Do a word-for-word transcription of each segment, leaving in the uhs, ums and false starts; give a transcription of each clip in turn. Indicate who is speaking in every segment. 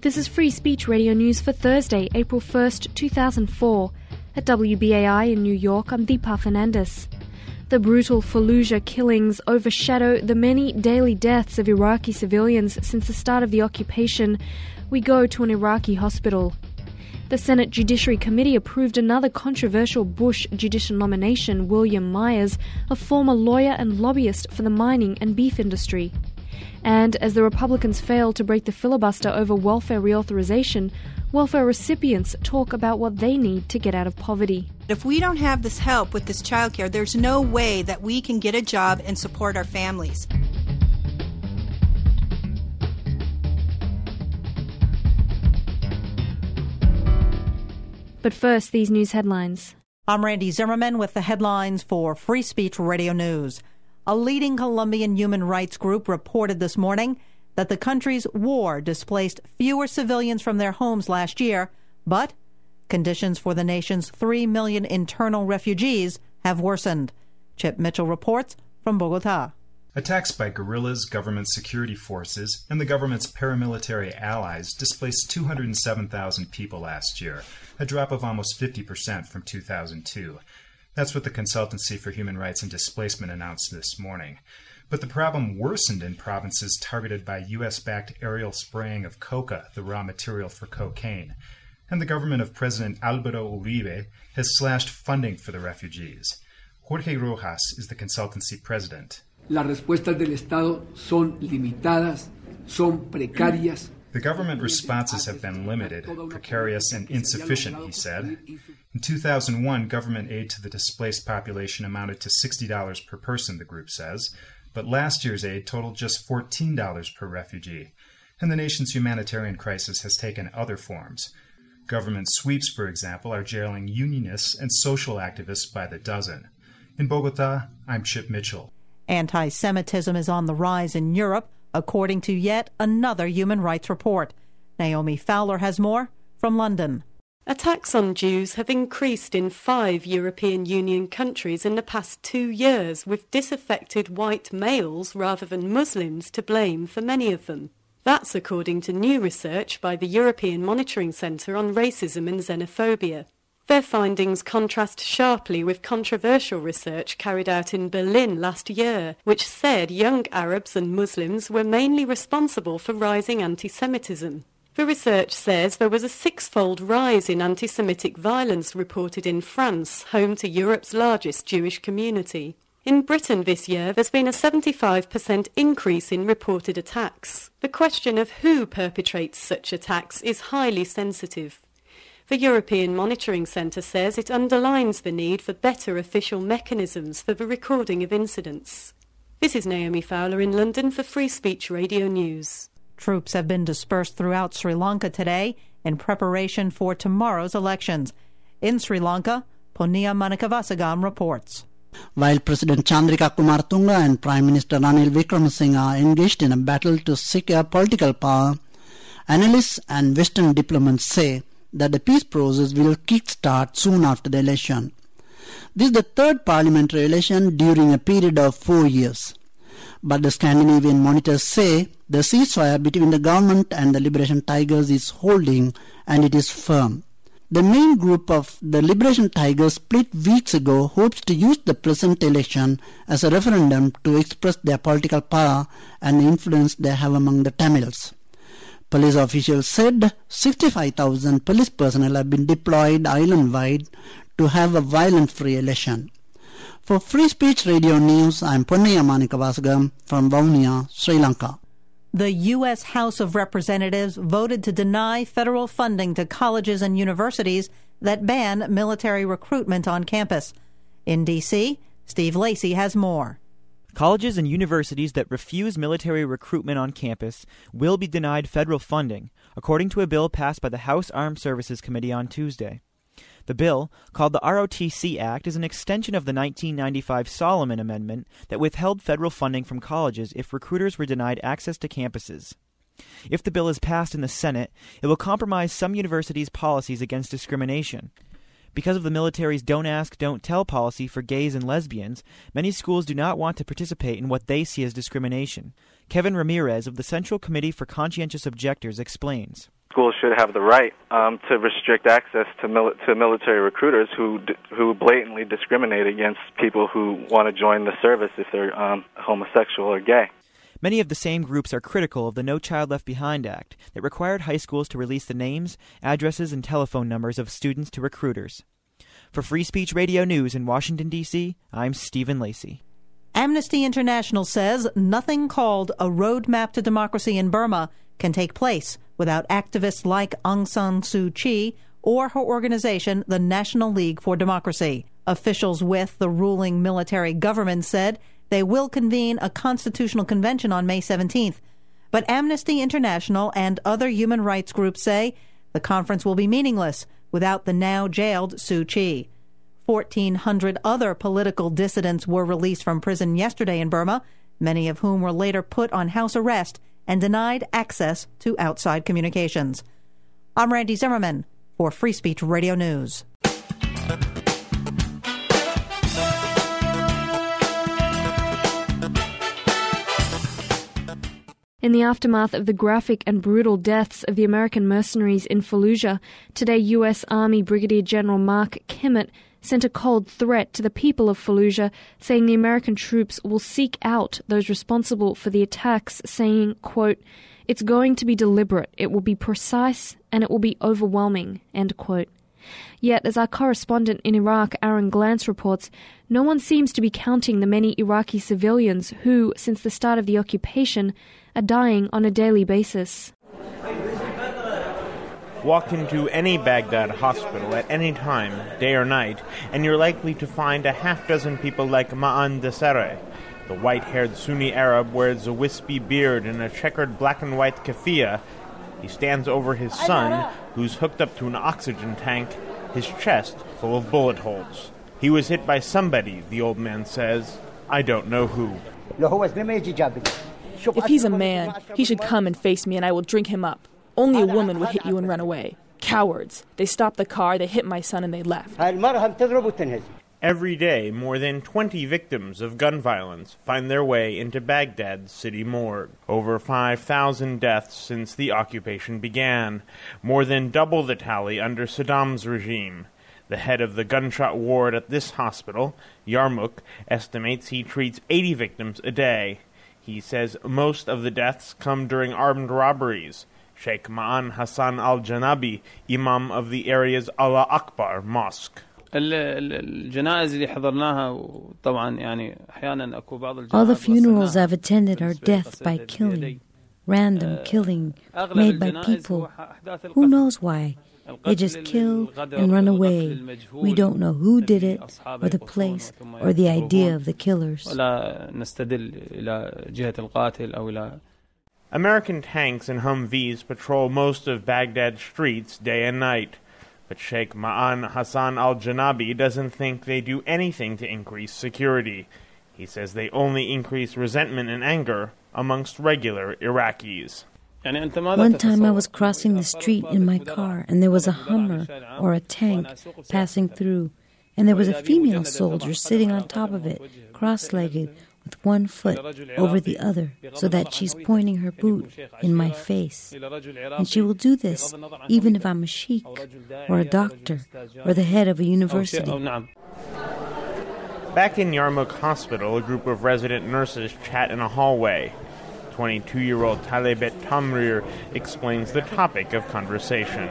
Speaker 1: This is Free Speech Radio News for Thursday, April first, two thousand four. At W B A I in New York, I'm Deepa Fernandez. The brutal Fallujah killings overshadow the many daily deaths of Iraqi civilians since the start of the occupation. We go to an Iraqi hospital. The Senate Judiciary Committee approved another controversial Bush judicial nomination, William Myers, a former lawyer and lobbyist for the mining and beef industry. And as the Republicans fail to break the filibuster over welfare reauthorization, welfare recipients talk about what they need to get out of poverty.
Speaker 2: If we don't have this help with this childcare, there's no way that we can get a job and support our families.
Speaker 1: But first, these news headlines.
Speaker 3: I'm Randy Zimmerman with the headlines for Free Speech Radio News. A leading Colombian human rights group reported this morning that the country's war displaced fewer civilians from their homes last year, but conditions for the nation's three million internal refugees have worsened. Chip Mitchell reports from Bogota.
Speaker 4: Attacks by guerrillas, government security forces, and the government's paramilitary allies displaced two hundred seven thousand people last year, a drop of almost fifty percent from two thousand two. That's what the Consultancy for Human Rights and Displacement announced this morning. But the problem worsened in provinces targeted by U S-backed aerial spraying of coca, the raw material for cocaine. And the government of President Álvaro Uribe has slashed funding for the refugees. Jorge Rojas is the consultancy president.
Speaker 5: Las respuestas del Estado son limitadas, son precarias.
Speaker 4: The government responses have been limited, precarious, and insufficient, he said. In two thousand one, government aid to the displaced population amounted to sixty dollars per person, the group says, but last year's aid totaled just fourteen dollars per refugee. And the nation's humanitarian crisis has taken other forms. Government sweeps, for example, are jailing unionists and social activists by the dozen. In Bogota, I'm Chip Mitchell.
Speaker 3: Anti-Semitism is on the rise in Europe, according to yet another human rights report. Naomi Fowler has more from London.
Speaker 6: Attacks on Jews have increased in five European Union countries in the past two years, with disaffected white males rather than Muslims to blame for many of them. That's according to new research by the European Monitoring Centre on Racism and Xenophobia. Their findings contrast sharply with controversial research carried out in Berlin last year, which said young Arabs and Muslims were mainly responsible for rising anti-Semitism. The research says there was a six-fold rise in anti-Semitic violence reported in France, home to Europe's largest Jewish community. In Britain this year, there's been a seventy-five percent increase in reported attacks. The question of who perpetrates such attacks is highly sensitive. The European Monitoring Centre says it underlines the need for better official mechanisms for the recording of incidents. This is Naomi Fowler in London for Free Speech Radio News.
Speaker 3: Troops have been dispersed throughout Sri Lanka today in preparation for tomorrow's elections. In Sri Lanka, Ponia Manikavasagam reports.
Speaker 7: While President Chandrika Kumartunga and Prime Minister Ranil Wickremesinghe are engaged in a battle to secure political power, analysts and Western diplomats say that the peace process will kick-start soon after the election. This is the third parliamentary election during a period of four years. But the Scandinavian monitors say the ceasefire between the government and the Liberation Tigers is holding and it is firm. The main group of the Liberation Tigers split weeks ago hopes to use the present election as a referendum to express their political power and the influence they have among the Tamils. Police officials said sixty-five thousand police personnel have been deployed island-wide to have a violent-free election. For Free Speech Radio News, I'm Ponniya Manikavasagam from Vaunia, Sri Lanka.
Speaker 3: The U S House of Representatives voted to deny federal funding to colleges and universities that ban military recruitment on campus. In D C, Steve Lacey has more.
Speaker 8: Colleges and universities that refuse military recruitment on campus will be denied federal funding, according to a bill passed by the House Armed Services Committee on Tuesday. The bill, called the R O T C Act, is an extension of the nineteen ninety-five Solomon Amendment that withheld federal funding from colleges if recruiters were denied access to campuses. If the bill is passed in the Senate, it will compromise some universities' policies against discrimination. Because of the military's Don't Ask, Don't Tell policy for gays and lesbians, many schools do not want to participate in what they see as discrimination. Kevin Ramirez of the Central Committee for Conscientious Objectors explains.
Speaker 9: schools should have the right um, to restrict access to, mil- to military recruiters who d- who blatantly discriminate against people who want to join the service if they're um, homosexual or gay.
Speaker 8: Many of the same groups are critical of the No Child Left Behind Act that required high schools to release the names, addresses, and telephone numbers of students to recruiters. For Free Speech Radio News in Washington, D C, I'm Stephen Lacey.
Speaker 3: Amnesty International says nothing called a roadmap to democracy in Burma can take place without activists like Aung San Suu Kyi or her organization, the National League for Democracy. Officials with the ruling military government said they will convene a constitutional convention on May seventeenth. But Amnesty International and other human rights groups say the conference will be meaningless without the now jailed Suu Kyi. fourteen hundred other political dissidents were released from prison yesterday in Burma, many of whom were later put on house arrest and denied access to outside communications. I'm Randy Zimmerman for Free Speech Radio News.
Speaker 1: In the aftermath of the graphic and brutal deaths of the American mercenaries in Fallujah, today U S Army Brigadier General Mark Kimmett sent a cold threat to the people of Fallujah, saying the American troops will seek out those responsible for the attacks, saying, quote, "It's going to be deliberate, it will be precise, and it will be overwhelming," end quote. Yet, as our correspondent in Iraq, Aaron Glantz, reports, no one seems to be counting the many Iraqi civilians who, since the start of the occupation, are dying on a daily basis.
Speaker 10: Walk into any Baghdad hospital at any time, day or night, and you're likely to find a half dozen people like Ma'an Desare. The white-haired Sunni Arab wears a wispy beard and a checkered black and white keffiyeh. He stands over his son, who's hooked up to an oxygen tank, his chest full of bullet holes. He was hit by somebody, the old man says. I don't know who.
Speaker 11: If he's a man, he should come and face me and I will drink him up. Only a woman would hit you and run away. Cowards. They stopped the car, they hit my son, and they left.
Speaker 10: Every day, more than twenty victims of gun violence find their way into Baghdad's city morgue. Over five thousand deaths since the occupation began, more than double the tally under Saddam's regime. The head of the gunshot ward at this hospital, Yarmouk, estimates he treats eighty victims a day. He says most of the deaths come during armed robberies. Sheikh Ma'an Hassan al-Janabi, imam of the area's Allah Akbar mosque.
Speaker 12: All the funerals I've attended are death by killing, random killing, made by people. Who knows why? They just kill and run away. We don't know who did it, or the place, or the idea of the killers.
Speaker 10: American tanks and Humvees patrol most of Baghdad's streets day and night. But Sheikh Ma'an Hassan al-Janabi doesn't think they do anything to increase security. He says they only increase resentment and anger amongst regular Iraqis.
Speaker 12: One time I was crossing the street in my car, and there was a Hummer or a tank passing through, and there was a female soldier sitting on top of it, cross-legged, with one foot over the other, so that she's pointing her boot in my face. And she will do this even if I'm a sheikh, or a doctor, or the head of a university.
Speaker 10: Back in Yarmouk Hospital, a group of resident nurses chat in a hallway. twenty-two-year-old Talibet Tamrir explains the topic of conversation.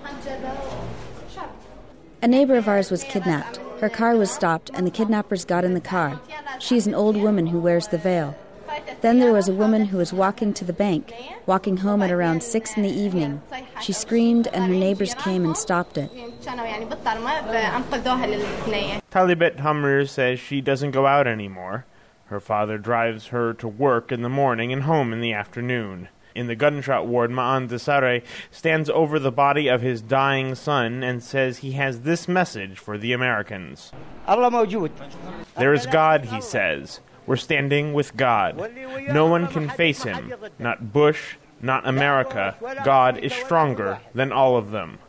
Speaker 13: A neighbor of ours was kidnapped. Her car was stopped, and the kidnappers got in the car. She is an old woman who wears the veil. Then there was a woman who was walking to the bank, walking home at around six in the evening. She screamed, and her neighbors came and stopped it.
Speaker 10: Talibet Tamrir says she doesn't go out anymore. Her father drives her to work in the morning and home in the afternoon. In the gunshot ward, Ma'an Desare stands over the body of his dying son and says he has this message for the Americans. There is God, he says. We're standing with God. No one can face him. Not Bush, not America. God is stronger than all of them.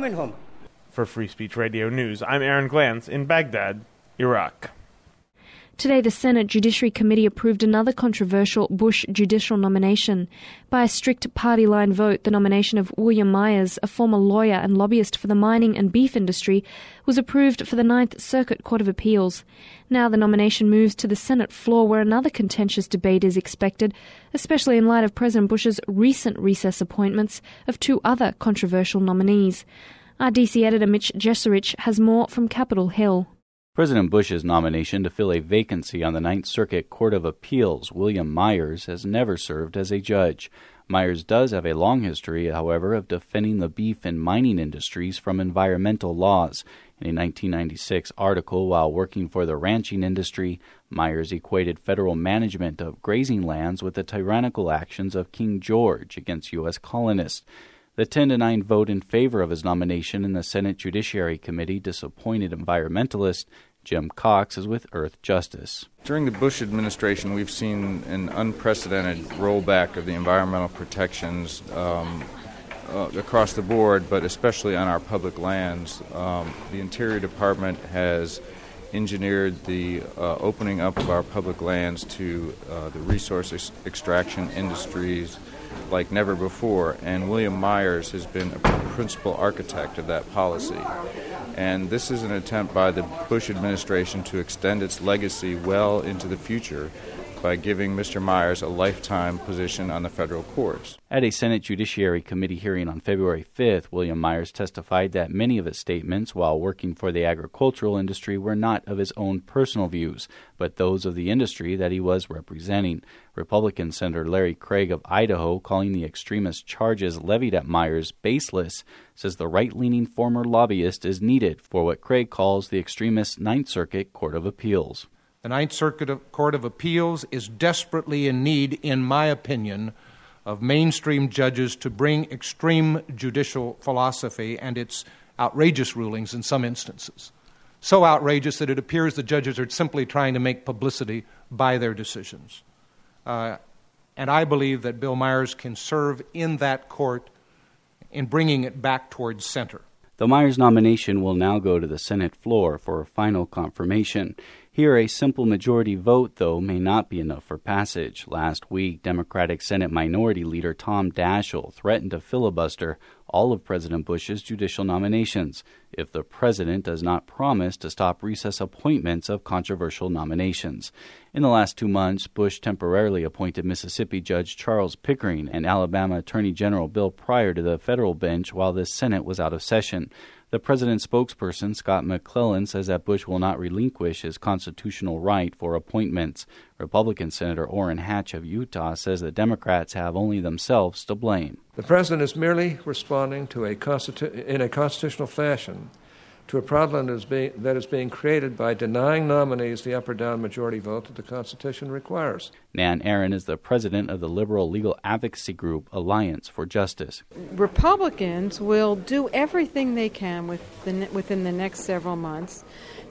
Speaker 10: For Free Speech Radio News, I'm Aaron Glantz in Baghdad, Iraq.
Speaker 1: Today, the Senate Judiciary Committee approved another controversial Bush judicial nomination. By a strict party-line vote, the nomination of William Myers, a former lawyer and lobbyist for the mining and beef industry, was approved for the Ninth Circuit Court of Appeals. Now the nomination moves to the Senate floor, where another contentious debate is expected, especially in light of President Bush's recent recess appointments of two other controversial nominees. Our D C editor Mitch Jeserich has more from Capitol Hill.
Speaker 14: President Bush's nomination to fill a vacancy on the Ninth Circuit Court of Appeals, William Myers, has never served as a judge. Myers does have a long history, however, of defending the beef and mining industries from environmental laws. In a nineteen ninety-six article while working for the ranching industry, Myers equated federal management of grazing lands with the tyrannical actions of King George against U S colonists. The ten to nine vote in favor of his nomination in the Senate Judiciary Committee disappointed environmentalist Jim Cox is with Earth Justice.
Speaker 15: During the Bush administration, we've seen an unprecedented rollback of the environmental protections um, uh, across the board, but especially on our public lands. Um, the Interior Department has engineered the uh, opening up of our public lands to uh, the resource ex- extraction industries like never before, and William Myers has been a principal architect of that policy. And this is an attempt by the Bush administration to extend its legacy well into the future by giving Mister Myers a lifetime position on the federal courts.
Speaker 14: At a Senate Judiciary Committee hearing on February fifth, William Myers testified that many of his statements while working for the agricultural industry were not of his own personal views, but those of the industry that he was representing. Republican Senator Larry Craig of Idaho, calling the extremist charges levied at Myers baseless, says the right-leaning former lobbyist is needed for what Craig calls the extremist Ninth Circuit Court of Appeals.
Speaker 16: The Ninth Circuit Court of Appeals is desperately in need, in my opinion, of mainstream judges to bring extreme judicial philosophy and its outrageous rulings in some instances. So outrageous that it appears the judges are simply trying to make publicity by their decisions. Uh, and I believe that Bill Myers can serve in that court in bringing it back towards center.
Speaker 14: The Myers nomination will now go to the Senate floor for final confirmation. Here, a simple majority vote, though, may not be enough for passage. Last week, Democratic Senate Minority Leader Tom Daschle threatened to filibuster all of President Bush's judicial nominations if the president does not promise to stop recess appointments of controversial nominations. In the last two months, Bush temporarily appointed Mississippi Judge Charles Pickering and Alabama Attorney General Bill Pryor to the federal bench while the Senate was out of session. The president's spokesperson, Scott McClellan, says that Bush will not relinquish his constitutional right for appointments. Republican Senator Orrin Hatch of Utah says the Democrats have only themselves to blame.
Speaker 17: The president is merely responding to a constitu- in a constitutional fashion to a problem that is, being, that is being created by denying nominees the up or down majority vote that the Constitution requires.
Speaker 14: Nan Aaron is the president of the liberal legal advocacy group Alliance for Justice.
Speaker 18: Republicans will do everything they can with the, within the next several months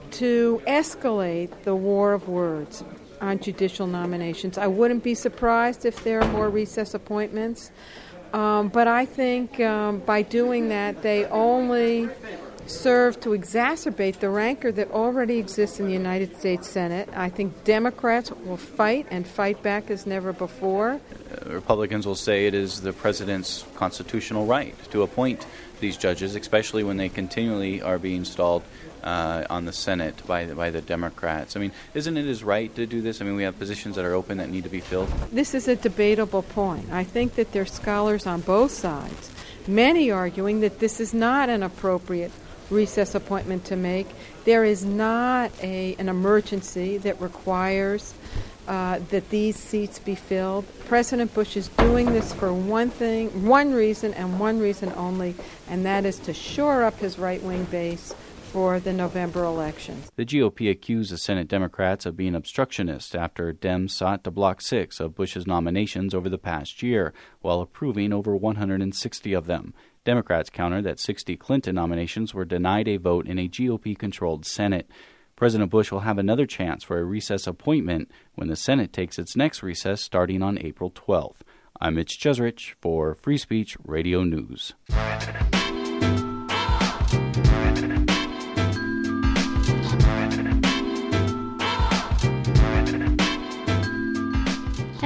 Speaker 18: to escalate the war of words on judicial nominations. I wouldn't be surprised if there are more recess appointments, um, but I think um, by doing that they only serve to exacerbate the rancor that already exists in the United States Senate. I think Democrats will fight and fight back as never before.
Speaker 14: Uh, Republicans will say it is the president's constitutional right to appoint these judges, especially when they continually are being stalled uh, on the Senate by the, by the Democrats. I mean, isn't it his right to do this? I mean, we have positions that are open that need to be filled.
Speaker 18: This is a debatable point. I think that there are scholars on both sides, many arguing that this is not an appropriate recess appointment to make. There is not a an emergency that requires uh, that these seats be filled. President Bush is doing this for one thing, one reason, and one reason only, and that is to shore up his right-wing base for the November elections.
Speaker 14: The G O P accused the Senate Democrats of being obstructionist after Dems sought to block six of Bush's nominations over the past year, while approving over one hundred sixty of them. Democrats countered that sixty Clinton nominations were denied a vote in a G O P-controlled Senate. President Bush will have another chance for a recess appointment when the Senate takes its next recess starting on April twelfth. I'm Mitch Jeserich for Free Speech Radio News.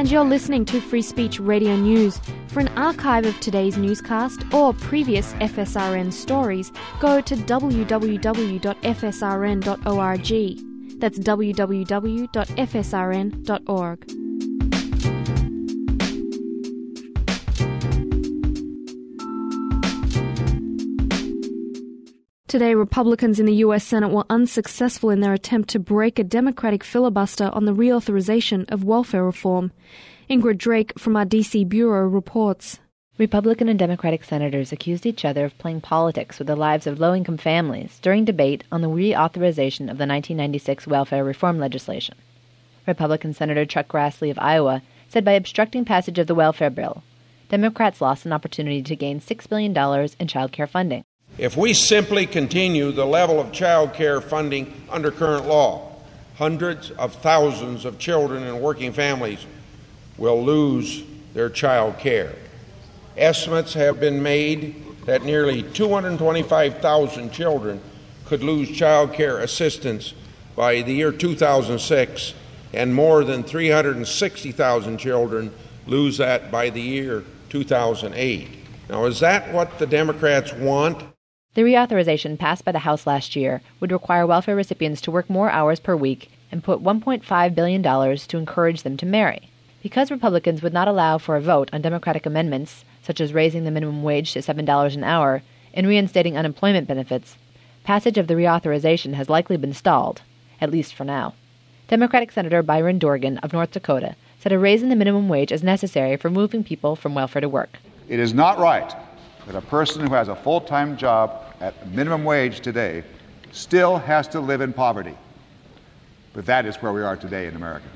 Speaker 1: and you're listening to Free Speech Radio News. For an archive of today's newscast or previous F S R N stories, go to w w w dot f s r n dot org. That's w w w dot f s r n dot org. Today, Republicans in the U S Senate were unsuccessful in their attempt to break a Democratic filibuster on the reauthorization of welfare reform. Ingrid Drake from our D C Bureau reports.
Speaker 19: Republican and Democratic senators accused each other of playing politics with the lives of low-income families during debate on the reauthorization of the nineteen ninety-six welfare reform legislation. Republican Senator Chuck Grassley of Iowa said by obstructing passage of the welfare bill, Democrats lost an opportunity to gain six billion dollars in child care funding.
Speaker 20: If we simply continue the level of child care funding under current law, hundreds of thousands of children and working families will lose their child care. Estimates have been made that nearly two hundred twenty-five thousand children could lose child care assistance by the year two thousand six, and more than three hundred sixty thousand children lose that by the year two thousand eight. Now, is that what the Democrats want?
Speaker 19: The reauthorization passed by the House last year would require welfare recipients to work more hours per week and put one point five billion dollars to encourage them to marry. Because Republicans would not allow for a vote on Democratic amendments, such as raising the minimum wage to seven dollars an hour and reinstating unemployment benefits, passage of the reauthorization has likely been stalled, at least for now. Democratic Senator Byron Dorgan of North Dakota said a raise in the minimum wage is necessary for moving people from welfare to work.
Speaker 21: It is not right that a person who has a full-time job at minimum wage today still has to live in poverty. But that is where we are today in America.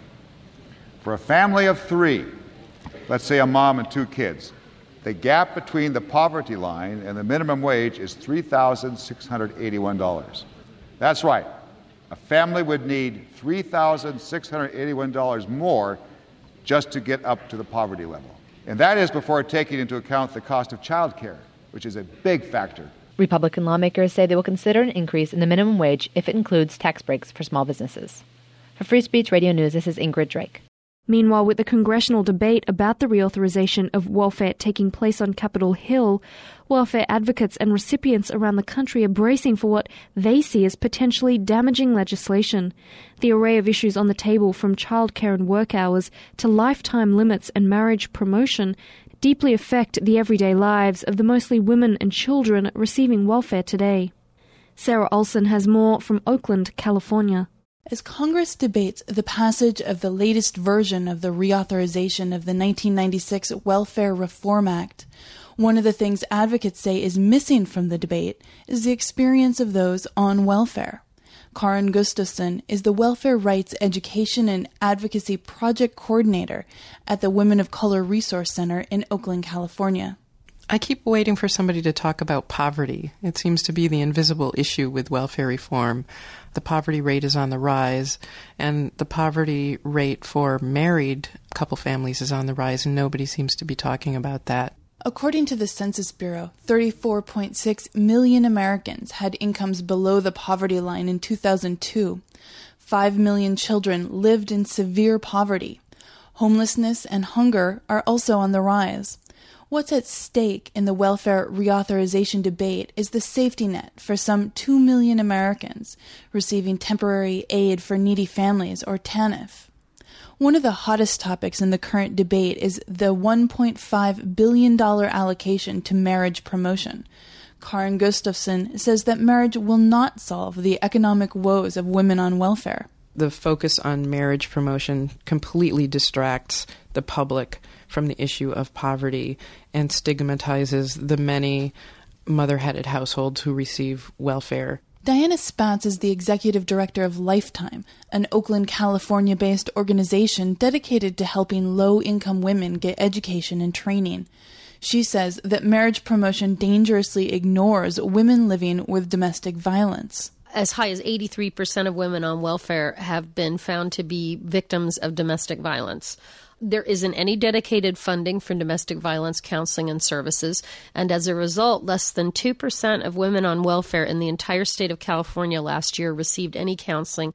Speaker 21: For a family of three, let's say a mom and two kids, the gap between the poverty line and the minimum wage is three thousand six hundred eighty-one dollars. That's right. A family would need three thousand six hundred eighty-one dollars more just to get up to the poverty level. And that is before taking into account the cost of child care, which is a big factor.
Speaker 19: Republican lawmakers say they will consider an increase in the minimum wage if it includes tax breaks for small businesses. For Free Speech Radio News, this is Ingrid Drake.
Speaker 1: Meanwhile, with the congressional debate about the reauthorization of welfare taking place on Capitol Hill, welfare advocates and recipients around the country are bracing for what they see as potentially damaging legislation. The array of issues on the table, from childcare and work hours to lifetime limits and marriage promotion, deeply affect the everyday lives of the mostly women and children receiving welfare today. Sarah Olson has more from Oakland, California.
Speaker 22: As Congress debates the passage of the latest version of the reauthorization of the nineteen ninety-six Welfare Reform Act, one of the things advocates say is missing from the debate is the experience of those on welfare. Karin Gustafson is the Welfare Rights Education and Advocacy Project Coordinator at the Women of Color Resource Center in Oakland, California.
Speaker 23: I keep waiting for somebody to talk about poverty. It seems to be the invisible issue with welfare reform. The poverty rate is on the rise, and the poverty rate for married couple families is on the rise, and nobody seems to be talking about that.
Speaker 22: According to the Census Bureau, thirty-four point six million Americans had incomes below the poverty line in two thousand two. Five million children lived in severe poverty. Homelessness and hunger are also on the rise. What's at stake in the welfare reauthorization debate is the safety net for some two million Americans receiving temporary aid for needy families, or TANF. One of the hottest topics in the current debate is the one point five billion dollars allocation to marriage promotion. Karin Gustafson says that marriage will not solve the economic woes of women on welfare.
Speaker 23: The focus on marriage promotion completely distracts the public from the issue of poverty and stigmatizes the many mother-headed households who receive welfare.
Speaker 22: Diana Spatz is the executive director of Lifetime, an Oakland, California-based organization dedicated to helping low-income women get education and training. She says that marriage promotion dangerously ignores women living with domestic violence.
Speaker 24: As high as eighty-three percent of women on welfare have been found to be victims of domestic violence. There isn't any dedicated funding for domestic violence counseling and services, and as a result, less than two percent of women on welfare in the entire state of California last year received any counseling.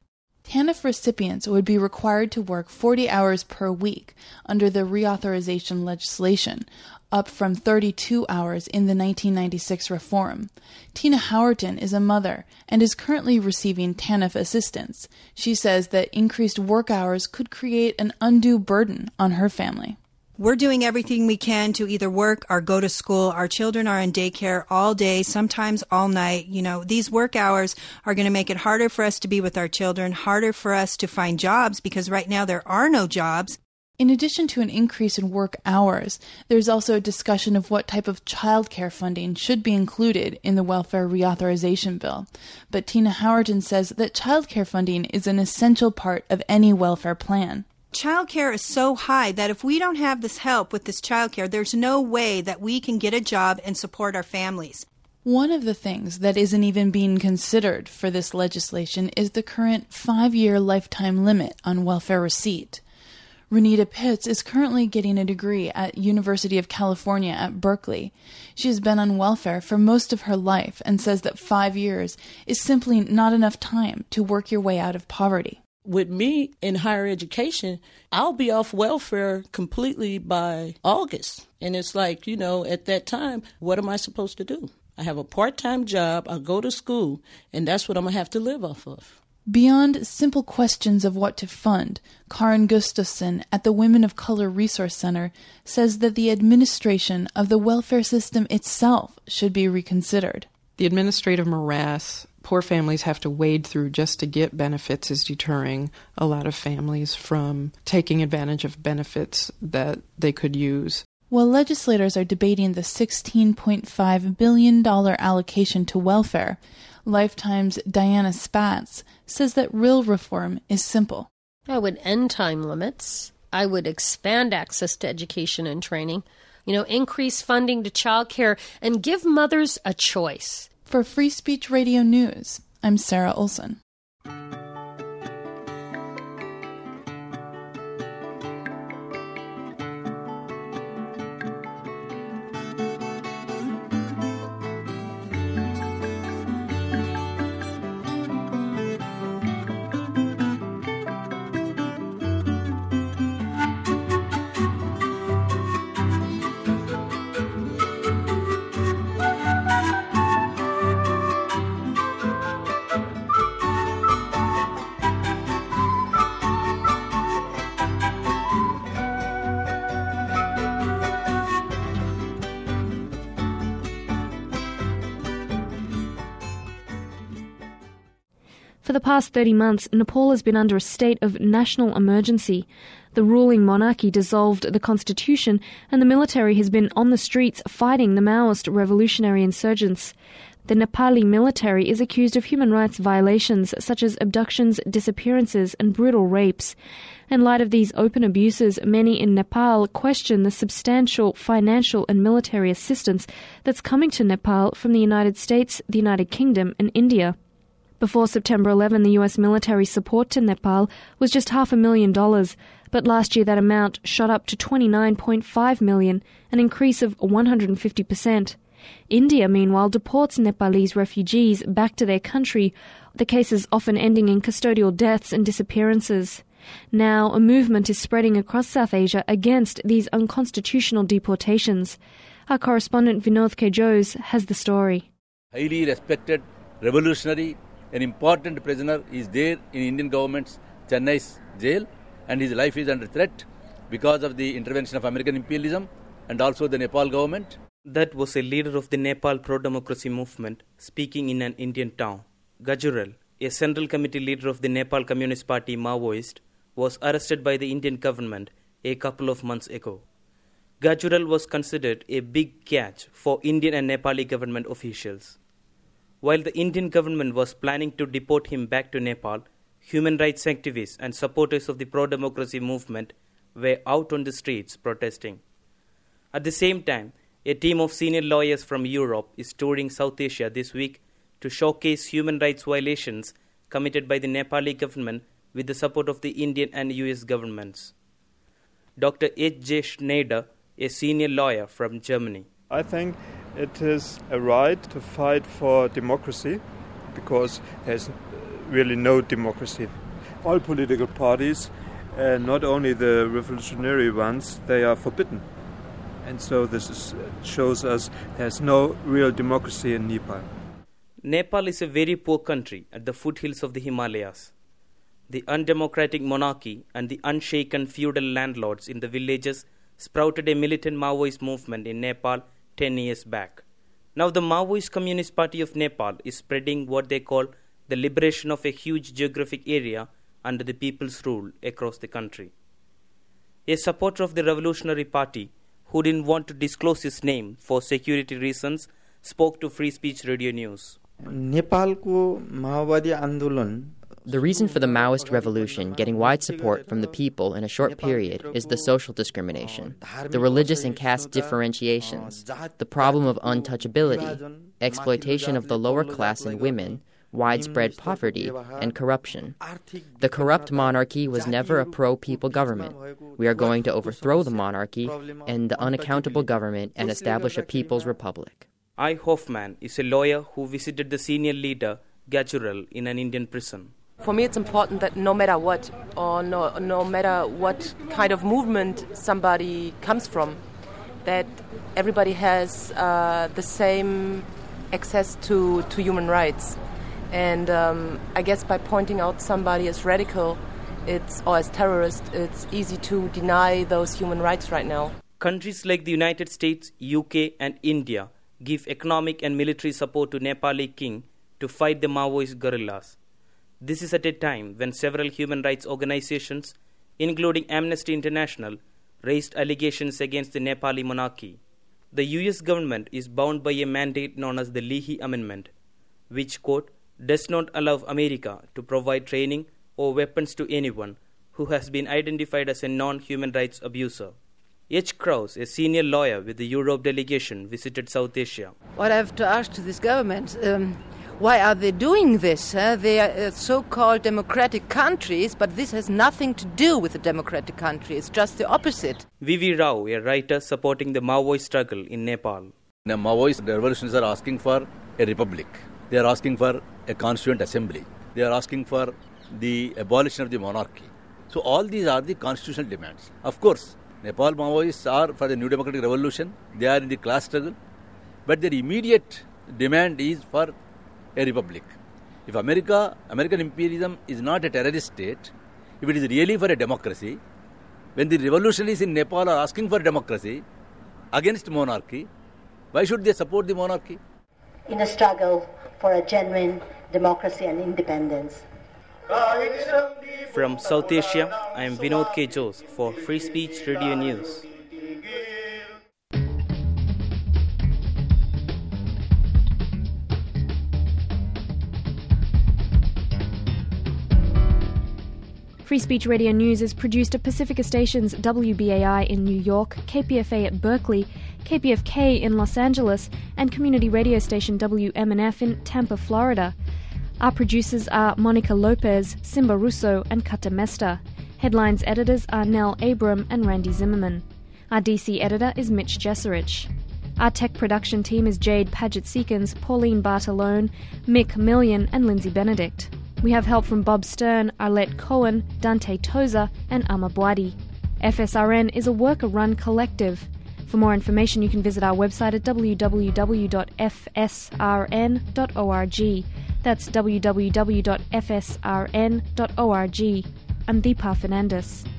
Speaker 22: TANF recipients would be required to work forty hours per week under the reauthorization legislation, up from thirty-two hours in the nineteen ninety-six reform. Tina Howerton is a mother and is currently receiving TANF assistance. She says that increased work hours could create an undue burden on her family.
Speaker 2: We're doing everything we can to either work or go to school. Our children are in daycare all day, sometimes all night. You know, these work hours are going to make it harder for us to be with our children, harder for us to find jobs because right now there are no jobs.
Speaker 22: In addition to an increase in work hours, there's also a discussion of what type of childcare funding should be included in the welfare reauthorization bill. But Tina Howerton says that childcare funding is an essential part of any welfare plan.
Speaker 2: Childcare is so high that if we don't have this help with this childcare, there's no way that we can get a job and support our families.
Speaker 22: One of the things that isn't even being considered for this legislation is the current five-year lifetime limit on welfare receipt. Renita Pitts is currently getting a degree at University of California at Berkeley. She has been on welfare for most of her life and says that five years is simply not enough time to work your way out of poverty.
Speaker 4: With me in higher education, I'll be off welfare completely by August. And it's like, you know, at that time, what am I supposed to do? I have a part-time job, I go to school, and that's what I'm going to have to live off of.
Speaker 22: Beyond simple questions of what to fund, Karen Gustafson at the Women of Color Resource Center says that the administration of the welfare system itself should be reconsidered.
Speaker 23: The administrative morass poor families have to wade through just to get benefits is deterring a lot of families from taking advantage of benefits that they could use.
Speaker 22: While legislators are debating the sixteen point five billion dollars allocation to welfare, Lifetime's Diana Spatz says that real reform is simple.
Speaker 24: I would end time limits. I would expand access to education and training. You know, increase funding to childcare and give mothers a choice.
Speaker 22: For Free Speech Radio News, I'm Sarah Olson.
Speaker 1: For the past thirty months, Nepal has been under a state of national emergency. The ruling monarchy dissolved the constitution, and the military has been on the streets fighting the Maoist revolutionary insurgents. The Nepali military is accused of human rights violations such as abductions, disappearances, and brutal rapes. In light of these open abuses, many in Nepal question the substantial financial and military assistance that's coming to Nepal from the United States, the United Kingdom, and India. Before September eleventh, the U S military support to Nepal was just half a million dollars, but last year that amount shot up to twenty-nine point five million dollars, an increase of one hundred fifty percent. India, meanwhile, deports Nepalese refugees back to their country, the cases often ending in custodial deaths and disappearances. Now, a movement is spreading across South Asia against these unconstitutional deportations. Our correspondent Vinod K. Jose has the story.
Speaker 5: Highly respected revolutionary, an important prisoner is there in Indian government's Chennai's jail, and his life is under threat because of the intervention of American imperialism and also the Nepal government.
Speaker 6: That was a leader of the Nepal pro-democracy movement speaking in an Indian town. Gajural, a Central Committee leader of the Nepal Communist Party Maoist, was arrested by the Indian government a couple of months ago. Gajural was considered a big catch for Indian and Nepali government officials. While the Indian government was planning to deport him back to Nepal, human rights activists and supporters of the pro-democracy movement were out on the streets protesting. At the same time, a team of senior lawyers from Europe is touring South Asia this week to showcase human rights violations committed by the Nepali government with the support of the Indian and U S governments. Doctor H J Schneider, a senior lawyer from Germany.
Speaker 25: I think it is a right to fight for democracy because there's really no democracy. all political parties, and not only the revolutionary ones, they are forbidden. And so this is, shows us there's no real democracy in Nepal.
Speaker 6: Nepal is a very poor country at the foothills of the Himalayas. The undemocratic monarchy and the unshaken feudal landlords in the villages sprouted a militant Maoist movement in Nepal ten years back. Now the Maoist Communist Party of Nepal is spreading what they call the liberation of a huge geographic area under the people's rule across the country. A supporter of the Revolutionary Party, who didn't want to disclose his name for security reasons, spoke to Free Speech Radio News.
Speaker 3: The reason for the Maoist revolution getting wide support from the people in a short period is the social discrimination, the religious and caste differentiations, the problem of untouchability, exploitation of the lower class and women, widespread poverty, and corruption. The corrupt monarchy was never a pro-people government. We are going to overthrow the monarchy and the unaccountable government and establish a people's republic.
Speaker 6: I. Hoffman is a lawyer who visited the senior leader, Gajral, in an Indian prison.
Speaker 7: For me, it's important that no matter what, or no, no matter what kind of movement somebody comes from, that everybody has uh, the same access to, to human rights. And um, I guess by pointing out somebody as radical it's, or as terrorist, it's easy to deny those human rights right now.
Speaker 6: Countries like the United States, U K and India give economic and military support to Nepali king to fight the Maoist guerrillas. This is at a time when several human rights organizations, including Amnesty International, raised allegations against the Nepali monarchy. The U S government is bound by a mandate known as the Leahy Amendment, which, quote, does not allow America to provide training or weapons to anyone who has been identified as a non-human rights abuser. H. Krause, a senior lawyer with the Europe delegation, visited South Asia.
Speaker 8: What I have to ask to this government, um, why are they doing this? Huh? They are uh, so-called democratic countries, but this has nothing to do with a democratic country. It's just the opposite.
Speaker 6: V V Rao, a writer supporting the Maoist struggle in Nepal.
Speaker 5: The Maoist revolutionists are asking for a republic. They are asking for a constituent assembly. They are asking for the abolition of the monarchy. So all these are the constitutional demands. Of course, Nepal Maoists are for the new democratic revolution. They are in the class struggle. But their immediate demand is for a republic. If America, American imperialism is not a terrorist state, if it is really for a democracy, when the revolutionaries in Nepal are asking for democracy against monarchy, why should they support the monarchy?
Speaker 9: In a struggle for a genuine democracy and independence.
Speaker 6: From South Asia, I am Vinod K. Jose for Free Speech Radio News.
Speaker 1: Free Speech Radio News is produced at Pacifica Stations W B A I in New York, K P F A at Berkeley, K P F K in Los Angeles, and community radio station W M N F in Tampa, Florida. Our producers are Monica Lopez, Simba Russo, and Kata Mesta. Headlines editors are Nell Abram and Randy Zimmerman. Our D C editor is Mitch Jesserich. Our tech production team is Jade Paget-Seekins, Pauline Bartolone, Mick Million, and Lindsay Benedict. We have help from Bob Stern, Arlette Cohen, Dante Toza, and Amma Bwadi. F S R N is a worker-run collective. For more information, you can visit our website at w w w dot f s r n dot org. That's w w w dot f s r n dot org. I'm Deepa Fernandes.